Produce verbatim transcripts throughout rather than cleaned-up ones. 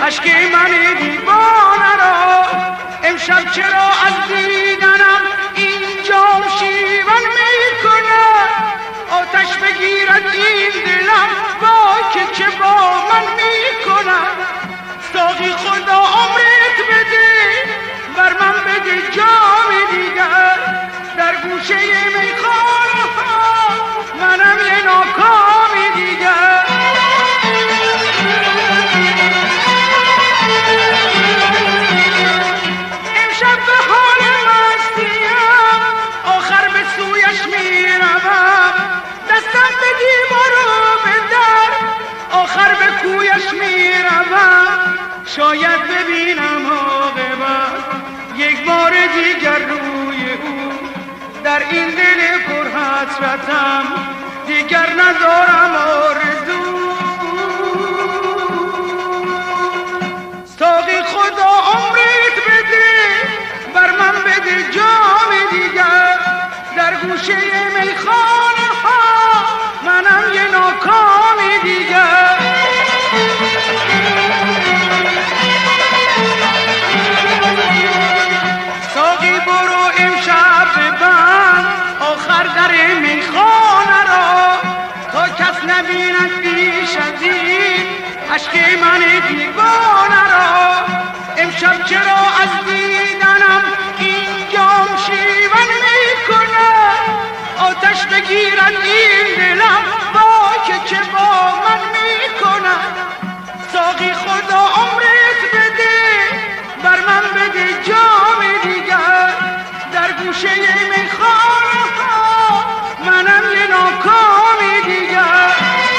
اشک من دیوانه را امشب چرا از دیدنم اینجا شیون میکنه آتش بگیرد این دلم با که چه با من میکنه ساقی خدا عمرت بده بر من بده جام دیگر در گوشه میخانه ها منم یه ناکامی دیگر امشب به حال مستیم آخر به سویش میروم دستم به دیوار و به در آخر به کویش میروم شاید ببینم عاقبت یک بار دیگر روی او در این دل پر حسرتم دیگر ندارم آرزو ساقی خدا عمرت بده بر من بده جام دیگر در گوشه میخانه ها منم یه ناکامی دیگر ساقی برو امشب ببند آخر در میخانه را تا کس نبیند بیش از این اشک من دیوانه را امشب چرا از دیدنم این جام شیون میکنه آتش بگیرد این دلم با که چه با من میکنه ساقی خدا عمرت بده بر من بده جام دیگر در گوشه میخانه ها منم یه ناکامی دیگر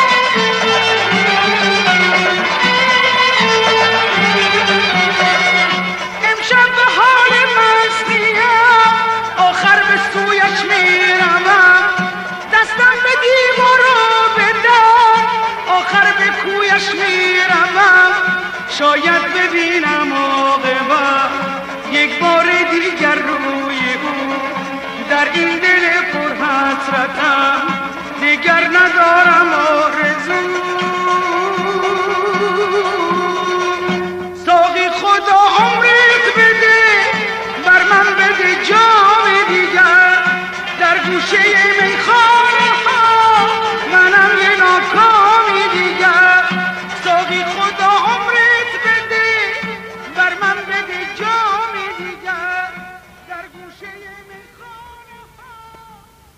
امشب به حال مستیم آخر به سویش میروم دستم به دیوار و به در آخر به کویش میروم شاید ببینم عاقبت یک بار دیگر روی او در این دل پر حسرتم دیگر ندارم آرزو ساقی خدا عمرت بده بر من بده جام دیگر در گوشه میخانه